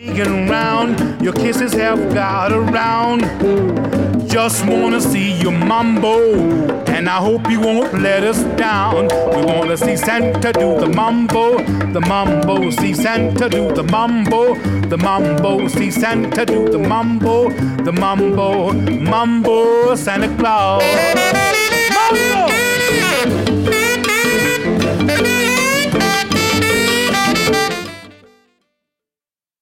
Around, your kisses have got around. Just wanna see your mambo, and I hope you won't let us down. We wanna see Santa do the mambo, see Santa do the mambo, see Santa do the mambo, Santa Claus.